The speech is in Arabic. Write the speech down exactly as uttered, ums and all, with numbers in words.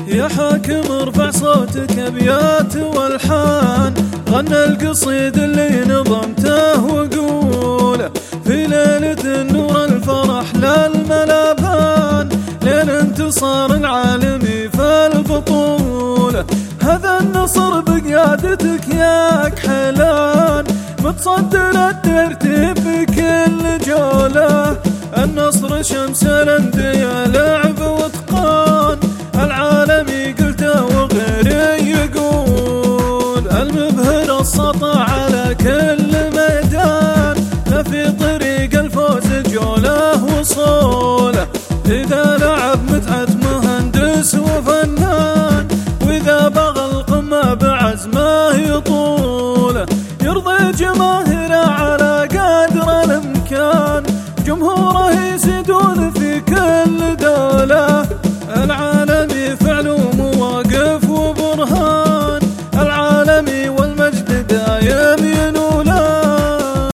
يا حاكم ارفع صوتك ابيات والحان، غنى القصيد اللي نظمته وقوله في ليلة النور الفرح للملابان، ليل انتصار العالمي في البطولة. هذا النصر بقيادتك يا كحلان، متصدر الترتيب في كل جولة. النصر شمس الأندية لعب واتقان، العالمي قلته وغيري يقول. المبهر السطع على كل ميدان، لا في طريق الفوز جوله وصوله. إذا لعب متعة مهندس وفنان، وإذا بغى القمة بعزمه يطوله. يرضي جماهيره على قدر الإمكان، جمهوره يزيدون في كل دولة. العالمي فعل ومواقف وبرهان، العالمي والمجد دايم